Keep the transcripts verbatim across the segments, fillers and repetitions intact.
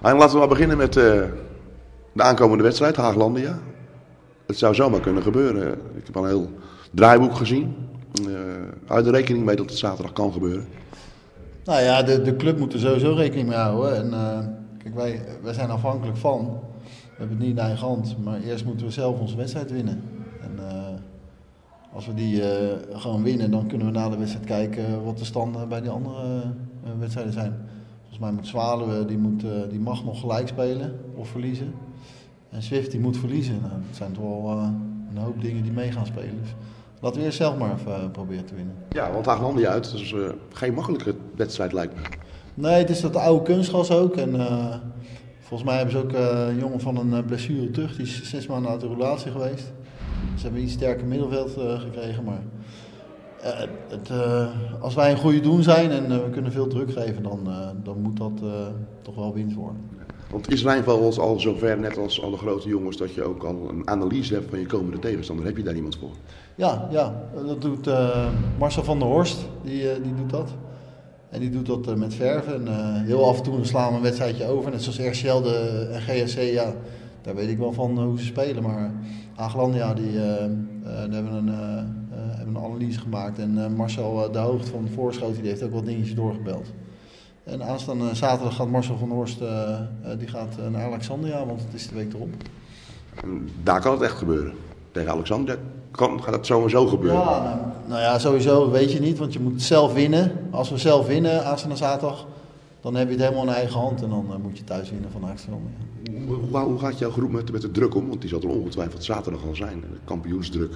En laten we maar beginnen met uh, de aankomende wedstrijd, Haaglandia. Het zou zomaar kunnen gebeuren. Ik heb al een heel draaiboek gezien. Uh, Houd er rekening mee dat het zaterdag kan gebeuren. Nou ja, de, de club moet er sowieso rekening mee houden. En, uh, kijk, wij, wij zijn afhankelijk van. We hebben het niet in eigen hand, maar eerst moeten we zelf onze wedstrijd winnen. En uh, als we die uh, gewoon winnen, dan kunnen we na de wedstrijd kijken wat de standen bij die andere uh, wedstrijden zijn. Volgens mij moet Zwaluwe, die, moet, uh, die mag nog gelijk spelen of verliezen. En Swift die moet verliezen. Nou, dat zijn toch wel uh, een hoop dingen die mee gaan spelen. Dus laten we eerst zelf maar even uh, proberen te winnen. Ja, want Haaglandia uit, dat is uh, geen makkelijke wedstrijd lijkt me. Nee, het is dat oude kunstgras ook. En uh, volgens mij hebben ze ook uh, een jongen van een uh, blessure terug. Die is zes maanden uit de roulatie geweest. Ze hebben een iets sterker middenveld uh, gekregen. Maar uh, het, uh, als wij een goede doen zijn en uh, we kunnen veel druk geven, dan, uh, dan moet dat uh, toch wel winst worden. Want is Rijnveld al zover, net als alle grote jongens, dat je ook al een analyse hebt van je komende tegenstander? Heb je daar iemand voor? Ja, ja, dat doet uh, Marcel van der Horst, die, uh, die doet dat. En die doet dat uh, met verven. En, uh, heel af en toe slaan we een wedstrijdje over. Net zoals R C L de, en G S C, ja, daar weet ik wel van uh, hoe ze spelen. Maar Haaglandia, die, uh, uh, daar hebben we een, uh, uh, hebben een analyse gemaakt. En uh, Marcel uh, de Hoogte van Voorschoten, die heeft ook wat dingetjes doorgebeld. En aanstaande zaterdag gaat Marcel van der Horst uh, uh, die gaat, uh, naar Alexandria, want het is de week erop. En daar kan het echt gebeuren. Tegen Alexandria kan, gaat het sowieso gebeuren. Ja, nou, nou ja, sowieso weet je niet, want je moet zelf winnen. Als we zelf winnen aanstaande zaterdag, dan heb je het helemaal in eigen hand. En dan uh, moet je thuis winnen van Alexandria. Hoe, hoe gaat jouw groep met, met de druk om? Want die zal er ongetwijfeld zaterdag al zijn, de kampioensdruk.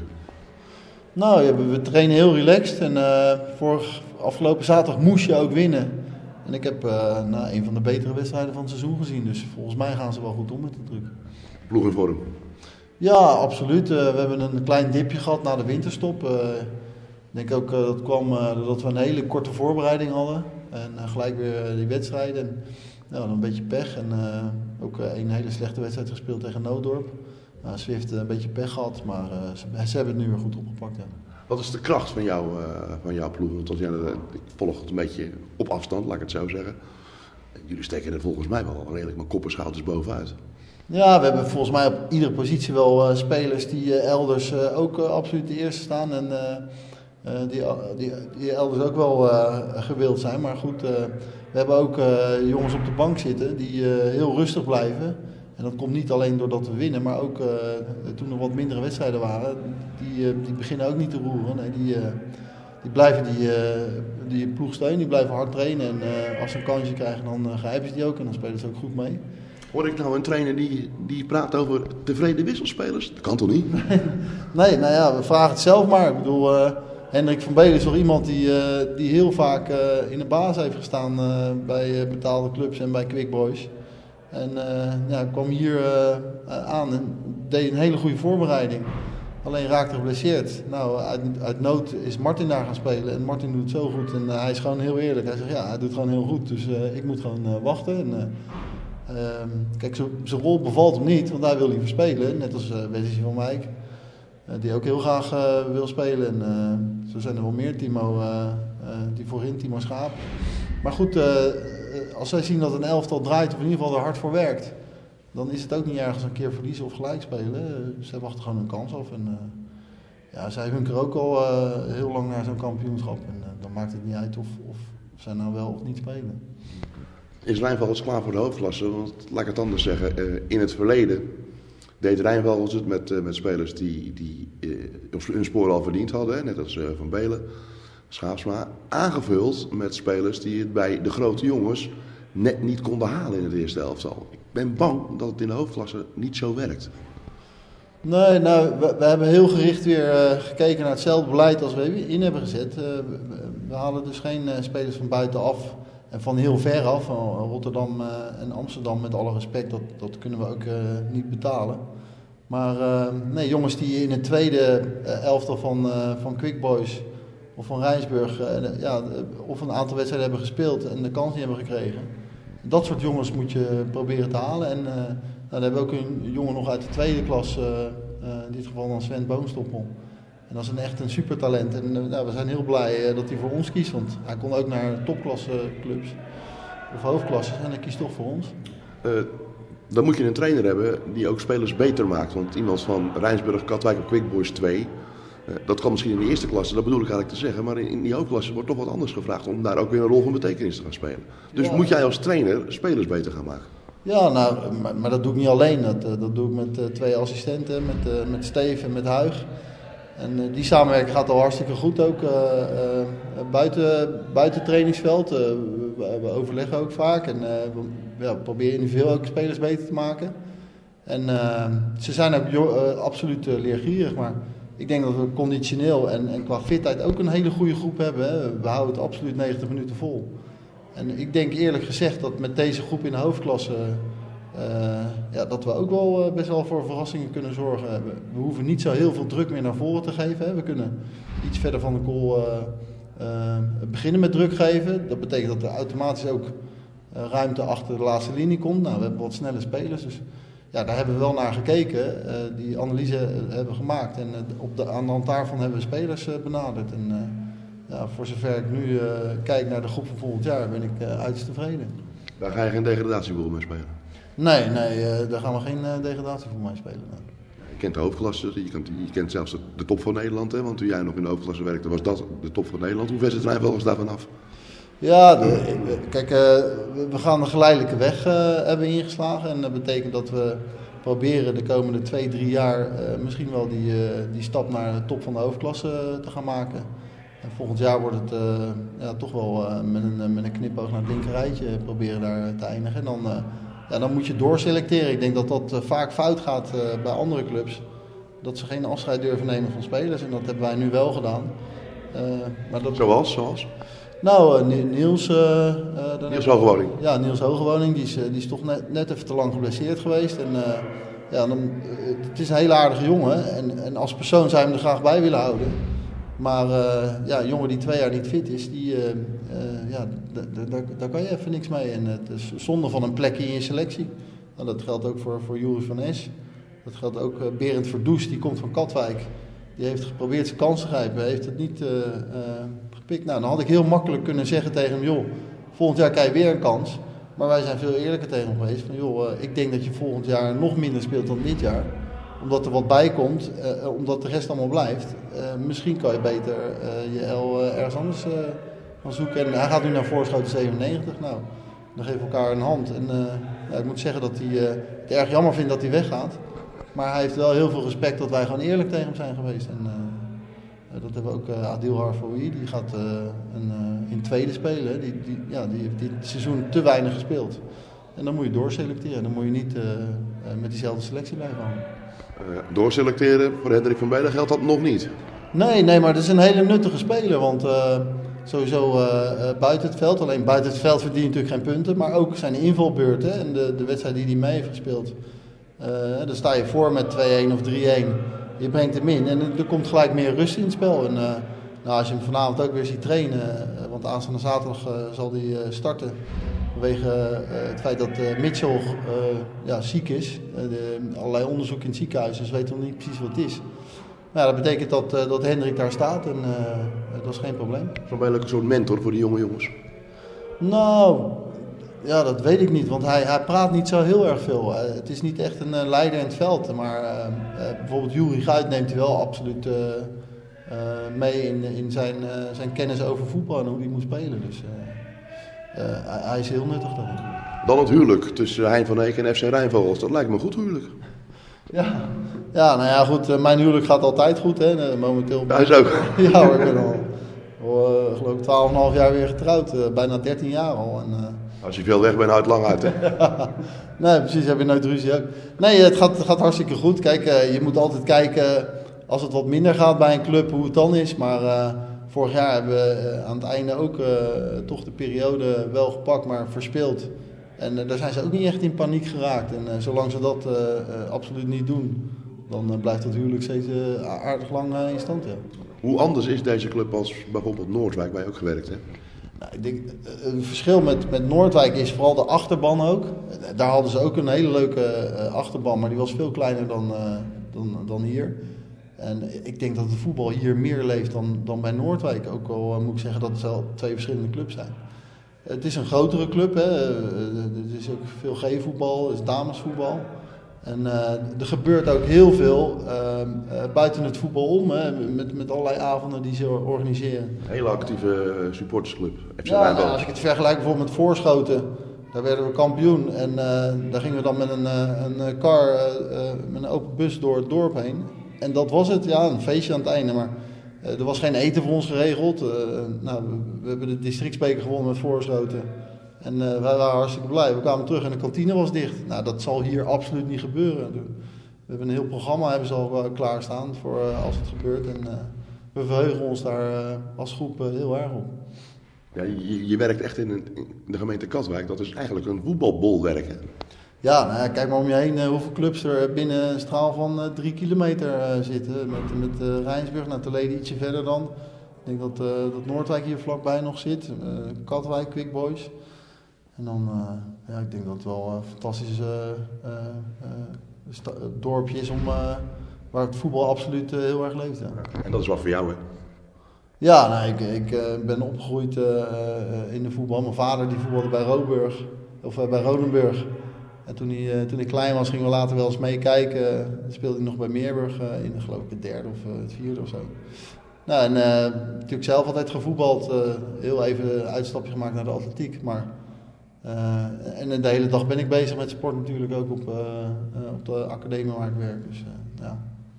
Nou, ja, we, we trainen heel relaxed. En uh, vorig, afgelopen zaterdag moest je ook winnen. En ik heb uh, nou, een van de betere wedstrijden van het seizoen gezien. Dus volgens mij gaan ze wel goed om met de druk. Ploeg in vorm? Ja, absoluut. Uh, we hebben een klein dipje gehad na de winterstop. Uh, ik denk ook uh, dat kwam uh, doordat we een hele korte voorbereiding hadden. En uh, gelijk weer uh, die wedstrijden. En, nou, dan een beetje pech. En uh, ook uh, een hele slechte wedstrijd gespeeld tegen Nooddorp. Uh, Swift uh, een beetje pech gehad, maar uh, ze, ze hebben het nu weer goed opgepakt. Ja. Wat is de kracht van, jou, uh, van jouw ploeg? Want als, ja, ik volg het een beetje op afstand, laat ik het zo zeggen. Jullie steken er volgens mij wel redelijk met kop en schouders bovenuit. Ja, we hebben volgens mij op iedere positie wel uh, spelers die uh, elders uh, ook uh, absoluut de eerste staan. En uh, uh, die, die, die elders ook wel uh, gewild zijn. Maar goed, uh, we hebben ook uh, jongens op de bank zitten die uh, heel rustig blijven. En dat komt niet alleen doordat we winnen, maar ook uh, toen er wat mindere wedstrijden waren. Die, uh, die beginnen ook niet te roeren. Nee, die, uh, die blijven die, uh, die ploeg steunen, die blijven hard trainen. En uh, als ze een kansje krijgen, dan uh, grijpen ze die ook en dan spelen ze ook goed mee. Hoor ik nou een trainer die, die praat over tevreden wisselspelers? Dat kan toch niet? Nee, nou ja, we vragen het zelf maar. Ik bedoel, uh, Hendrik van Belen is toch iemand die, uh, die heel vaak uh, in de basis heeft gestaan uh, bij uh, betaalde clubs en bij Quick Boys. En uh, ja, kwam hier uh, aan en deed een hele goede voorbereiding. Alleen raakte geblesseerd. Nou, uit, uit nood is Martin daar gaan spelen. En Martin doet het zo goed. En uh, hij is gewoon heel eerlijk. Hij zegt, ja, hij doet gewoon heel goed. Dus uh, ik moet gewoon uh, wachten. En, uh, Um, kijk, zijn rol bevalt hem niet, want hij wil liever spelen. Net als uh, Wesley van Wijk, uh, die ook heel graag uh, wil spelen. En uh, zo zijn er wel meer, Timo, uh, uh, die voorin, Timo Schaap. Maar goed, uh, als zij zien dat een elftal draait, of in ieder geval er hard voor werkt, dan is het ook niet ergens een keer verliezen of gelijk spelen. Uh, zij wachten gewoon hun kans af. En, uh, ja, zij hunkeren ook al uh, heel lang naar zo'n kampioenschap. En uh, dan maakt het niet uit of, of zij nou wel of niet spelen. Is Rijnveld klaar voor de hoofdklasse? Want laat ik het anders zeggen, uh, in het verleden deed Rijnveld het met, uh, met spelers die, die uh, hun spoor al verdiend hadden. Hè? Net als uh, Van Belen, Schaapsma. Aangevuld met spelers die het bij de grote jongens net niet konden halen in het eerste elftal. Ik ben bang dat het in de hoofdklasse niet zo werkt. Nee, nou, we, we hebben heel gericht weer uh, gekeken naar hetzelfde beleid als we in hebben gezet. Uh, we, we halen dus geen uh, spelers van buitenaf. En van heel ver af, van Rotterdam en Amsterdam, met alle respect, dat, dat kunnen we ook uh, niet betalen. Maar uh, nee, jongens die in het tweede uh, elftal van, uh, van Quick Boys of van Rijnsburg, uh, ja, of een aantal wedstrijden hebben gespeeld en de kans niet hebben gekregen. Dat soort jongens moet je proberen te halen. En uh, nou, dan hebben we ook een jongen nog uit de tweede klas, uh, uh, in dit geval dan Sven Boomstoppel. En dat is een echt een supertalent. En uh, nou, we zijn heel blij uh, dat hij voor ons kiest. Want hij kon ook naar topklasse clubs of hoofdklassen. En hij kiest toch voor ons. Uh, dan moet je een trainer hebben die ook spelers beter maakt. Want iemand van Rijnsburg, Katwijk en Quick Boys twee... Uh, dat kan misschien in de eerste klasse, dat bedoel ik eigenlijk te zeggen. Maar in, in die hoofdklasse wordt toch wat anders gevraagd om daar ook weer een rol van betekenis te gaan spelen. Dus ja. Moet jij als trainer spelers beter gaan maken? Ja, nou, maar, maar dat doe ik niet alleen. Dat, dat doe ik met uh, twee assistenten, met, uh, met Steve en met Huig. En uh, die samenwerking gaat al hartstikke goed ook uh, uh, buiten, buiten trainingsveld. Uh, we, we overleggen ook vaak en uh, we ja, proberen individueel ook spelers beter te maken. En uh, ze zijn ook uh, absoluut uh, leergierig, maar ik denk dat we conditioneel en, en qua fitheid ook een hele goede groep hebben. Hè. We houden het absoluut negentig minuten vol. En ik denk eerlijk gezegd dat met deze groep in de hoofdklasse uh, ja, dat we ook wel uh, best wel voor verrassingen kunnen zorgen. We, we hoeven niet zo heel veel druk meer naar voren te geven. Hè. We kunnen iets verder van de goal uh, uh, beginnen met druk geven. Dat betekent dat er automatisch ook uh, ruimte achter de laatste linie komt. Nou, we hebben wat snelle spelers, dus ja, daar hebben we wel naar gekeken. Uh, die analyse hebben we gemaakt en uh, op de, aan de hand daarvan hebben we spelers uh, benaderd. En, uh, Ja, voor zover ik nu uh, kijk naar de groep van volgend jaar, ben ik uh, uiterst tevreden. Daar ga je geen degradatievoetbal mee spelen? Nee, nee uh, daar gaan we geen uh, degradatievoetbal mee spelen. Nee. Je kent de hoofdklasse, je kent, je kent zelfs de, de top van Nederland. Hè? Want toen jij nog in de hoofdklasse werkte, was dat de top van Nederland. Hoe ver zit Rijnvelgers daarvan af? Ja, de, kijk, uh, we gaan een geleidelijke weg uh, hebben ingeslagen. En dat betekent dat we proberen de komende twee, drie jaar uh, misschien wel die, uh, die stap naar de top van de hoofdklasse uh, te gaan maken. En volgend jaar wordt het uh, ja, toch wel uh, met, een, met een knipoog naar het linkerrijtje proberen daar te eindigen. En dan, uh, ja, dan moet je doorselecteren. Ik denk dat dat uh, vaak fout gaat uh, bij andere clubs. Dat ze geen afscheid durven nemen van spelers. En dat hebben wij nu wel gedaan. Uh, maar dat... Zoals? Zoals? Nou, uh, Niels... Uh, uh, Niels Hogewoning. Ja, Niels Hogewoning. Die is, uh, die is toch net, net even te lang geblesseerd geweest. En, uh, ja, dan, uh, het is een hele aardige jongen. En, en als persoon zou je hem er graag bij willen houden. Maar uh, ja, een jongen die twee jaar niet fit is, die, uh, uh, ja, daar kan je even niks mee. En het is zonde van een plekje in je selectie. Nou, dat geldt ook voor, voor Joris van Es. Dat geldt ook uh, Berend Verdoes, die komt van Katwijk. Die heeft geprobeerd zijn kans te grijpen, heeft het niet uh, uh, gepikt. Nou, dan had ik heel makkelijk kunnen zeggen tegen hem, joh, volgend jaar krijg je weer een kans. Maar wij zijn veel eerlijker tegen hem geweest. Van, joh, uh, ik denk dat je volgend jaar nog minder speelt dan dit jaar. Omdat er wat bij komt, uh, omdat de rest allemaal blijft. Uh, misschien kan je beter uh, je L uh, ergens anders uh, gaan zoeken. En hij gaat nu naar Voorschoten zevenennegentig. Nou, dan geven we elkaar een hand. En uh, ja, ik moet zeggen dat hij uh, het erg jammer vindt dat hij weggaat. Maar hij heeft wel heel veel respect dat wij gewoon eerlijk tegen hem zijn geweest. En uh, dat hebben we ook uh, Adil Harfoui, die gaat uh, een, uh, in tweede spelen. Die, die, ja, die heeft dit seizoen te weinig gespeeld. En dan moet je doorselecteren. Dan moet je niet uh, uh, met diezelfde selectie blijven hangen. Uh, doorselecteren voor Hendrik van Belen geldt dat nog niet? Nee, nee, maar dat is een hele nuttige speler. Want uh, sowieso uh, uh, buiten het veld, alleen buiten het veld verdient hij natuurlijk geen punten. Maar ook zijn invalbeurten en de, de wedstrijd die hij mee heeft gespeeld. Uh, dan sta je voor met twee-een of drie-een. Je brengt hem in en er komt gelijk meer rust in het spel. En, uh, nou, als je hem vanavond ook weer ziet trainen, uh, want aanstaande zaterdag uh, zal hij uh, starten. Vanwege uh, het feit dat uh, Mitchell uh, ja, ziek is. Uh, de, allerlei onderzoek in het ziekenhuis, dus we weten nog niet precies wat het is. Nou, dat betekent dat, uh, dat Hendrik daar staat en uh, dat is geen probleem. Van Belen een soort mentor voor die jonge jongens? Nou, ja, dat weet ik niet, want hij, hij praat niet zo heel erg veel. Uh, het is niet echt een uh, leider in het veld, maar uh, uh, bijvoorbeeld Juri Guit neemt hij wel absoluut uh, uh, mee in, in zijn, uh, zijn kennis over voetbal en hoe hij moet spelen. Dus, uh, Uh, hij, hij is heel nuttig daarin. Dan het huwelijk tussen Hein van Eek en F C Rijnvogels. Dat lijkt me een goed huwelijk. Ja, ja nou ja, goed. Uh, mijn huwelijk gaat altijd goed, hè. Uh, momenteel. Hij is ook. Ja hoor, ik ben al, al uh, geloof ik twaalf komma vijf jaar weer getrouwd. Uh, bijna dertien jaar al. En, uh... Als je veel weg bent, houdt het lang uit, hè? Ja, nee, precies. Heb je nooit ruzie ook. Nee, het gaat, het gaat hartstikke goed. Kijk, uh, je moet altijd kijken als het wat minder gaat bij een club, hoe het dan is. Maar... Uh, Vorig jaar hebben we uh, aan het einde ook uh, toch de periode wel gepakt, maar verspeeld. En uh, daar zijn ze ook niet echt in paniek geraakt. En uh, zolang ze dat uh, uh, absoluut niet doen, dan uh, blijft dat huwelijk steeds uh, aardig lang uh, in stand. Ja. Hoe anders is deze club als bijvoorbeeld Noordwijk, waar je ook gewerkt hebt? Nou, ik denk, uh, het verschil met, met Noordwijk is vooral de achterban ook. Daar hadden ze ook een hele leuke uh, achterban, maar die was veel kleiner dan, uh, dan, dan hier. En ik denk dat het voetbal hier meer leeft dan, dan bij Noordwijk. Ook al uh, moet ik zeggen dat het wel twee verschillende clubs zijn. Het is een grotere club, hè. Er is ook veel G-voetbal, er is damesvoetbal. En uh, er gebeurt ook heel veel uh, uh, buiten het voetbal om, hè, met, met allerlei avonden die ze organiseren. Een hele actieve supportersclub. F C Ja, nou, als ik het vergelijk bijvoorbeeld met Voorschoten, daar werden we kampioen. En uh, daar gingen we dan met een, uh, een car, uh, uh, met een open bus door het dorp heen. En dat was het, ja, een feestje aan het einde. Maar uh, er was geen eten voor ons geregeld. Uh, nou, we, we hebben de districtsbeker gewonnen met Voorschoten. En uh, wij waren hartstikke blij. We kwamen terug en de kantine was dicht. Nou, dat zal hier absoluut niet gebeuren. We hebben een heel programma hebben ze al uh, klaarstaan voor uh, als het gebeurt. En uh, we verheugen ons daar uh, als groep uh, heel erg op. Ja, je, je werkt echt in, een, in de gemeente Katwijk. Dat is eigenlijk een voetbalbolwerk, hè? Ja, nou ja, kijk maar om je heen uh, hoeveel clubs er binnen een straal van uh, drie kilometer uh, zitten. Met, met uh, Rijnsburg naar Telede ietsje verder dan. Ik denk dat, uh, dat Noordwijk hier vlakbij nog zit. Uh, Katwijk, Quick Boys. En dan, uh, ja, ik denk dat het wel een fantastisch uh, uh, uh, sta- dorpje is om, uh, waar het voetbal absoluut uh, heel erg leeft. Ja. En dat is wat voor jou, hè? Ja, nou, ik, ik uh, ben opgegroeid uh, uh, in de voetbal. Mijn vader die voetbalde bij Rodenburg, of uh, bij Rodenburg. En toen, hij, uh, toen ik klein was, gingen we later wel eens meekijken. Dan speelde hij nog bij Meerburg uh, in, geloof ik, het derde of uh, het vierde of zo. Nou, en uh, natuurlijk zelf altijd gevoetbald. Uh, heel even een uitstapje gemaakt naar de atletiek, maar... Uh, en de hele dag ben ik bezig met sport natuurlijk ook op, uh, uh, op de academie waar ik werk. Dus uh, ja,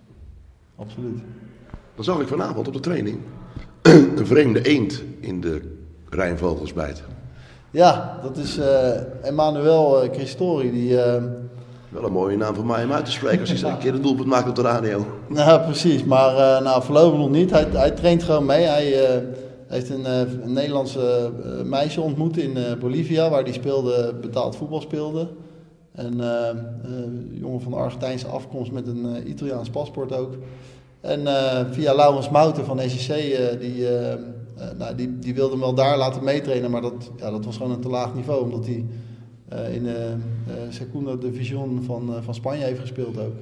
absoluut. Dan zag ik vanavond op de training een vreemde eend in de Rijnvogelsbijt. Ja, dat is uh, Emmanuel uh, Christori. Die, uh, Wel een mooie naam voor mij om uit te spreken als hij een keer een doelpunt maakt op de radio. Nou, precies. Maar uh, nou, voorlopig nog niet. Hij, hij traint gewoon mee. Hij... Uh, Hij heeft een, uh, een Nederlandse uh, meisje ontmoet in uh, Bolivia, waar hij speelde, betaald voetbal speelde. En uh, uh, een jongen van Argentijnse afkomst met een uh, Italiaans paspoort ook. En uh, via Laurens Mouten van S C C, uh, die, uh, uh, nou, die, die wilde hem wel daar laten meetrainen, maar dat, ja, dat was gewoon een te laag niveau, omdat hij uh, in de uh, Segunda Division van, uh, van Spanje heeft gespeeld ook.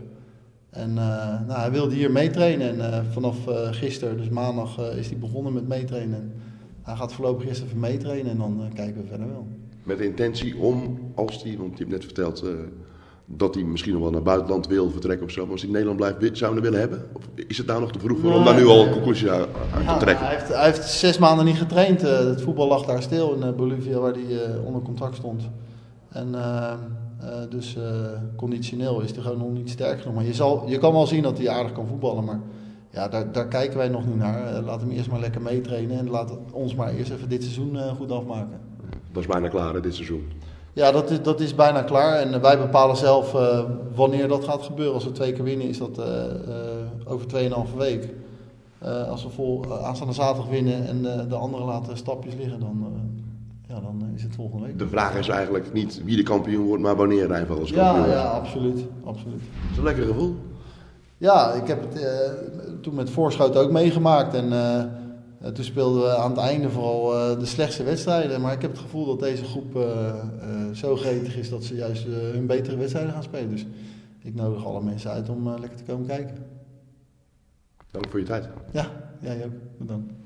En uh, nou, hij wilde hier meetrainen en uh, vanaf uh, gisteren, dus maandag, uh, is hij begonnen met meetrainen. En hij gaat voorlopig eerst even meetrainen en dan uh, kijken we verder wel. Met de intentie om, als hij, want je hebt net verteld uh, dat hij misschien nog wel naar het buitenland wil vertrekken of zo, maar als hij in Nederland blijft, zou hij willen hebben? Of is het nou nog te vroeg voor nee, om daar nu al een nee. conclusie uit Ja, te trekken? hij, heeft, hij heeft zes maanden niet getraind. Uh, het voetbal lag daar stil in uh, Bolivia, waar hij uh, onder contract stond. En... Uh, Uh, dus uh, conditioneel is hij gewoon nog niet sterk genoeg. Maar je, zal, je kan wel zien dat hij aardig kan voetballen. Maar ja, daar, daar kijken wij nog niet naar. Uh, laat hem eerst maar lekker meetrainen. En laat ons maar eerst even dit seizoen uh, goed afmaken. Dat is bijna klaar, hè, dit seizoen. Ja, dat is, dat is bijna klaar. En uh, wij bepalen zelf uh, wanneer dat gaat gebeuren. Als we twee keer winnen is dat uh, uh, over tweeënhalve week. Uh, als we vol uh, aanstaande zaterdag winnen en uh, de anderen laten stapjes liggen, dan... Uh, Ja, dan is het volgende week. De vraag is eigenlijk niet wie de kampioen wordt, maar wanneer Rijnvogels ja, kampioen wordt. Ja, absoluut, absoluut. Dat is een lekker gevoel. Ja, ik heb het uh, toen met Voorschoten ook meegemaakt. En uh, uh, toen speelden we aan het einde vooral uh, de slechtste wedstrijden. Maar ik heb het gevoel dat deze groep uh, uh, zo gretig is dat ze juist uh, hun betere wedstrijden gaan spelen. Dus ik nodig alle mensen uit om uh, lekker te komen kijken. Dank voor je tijd. Ja, jij ook. Bedankt.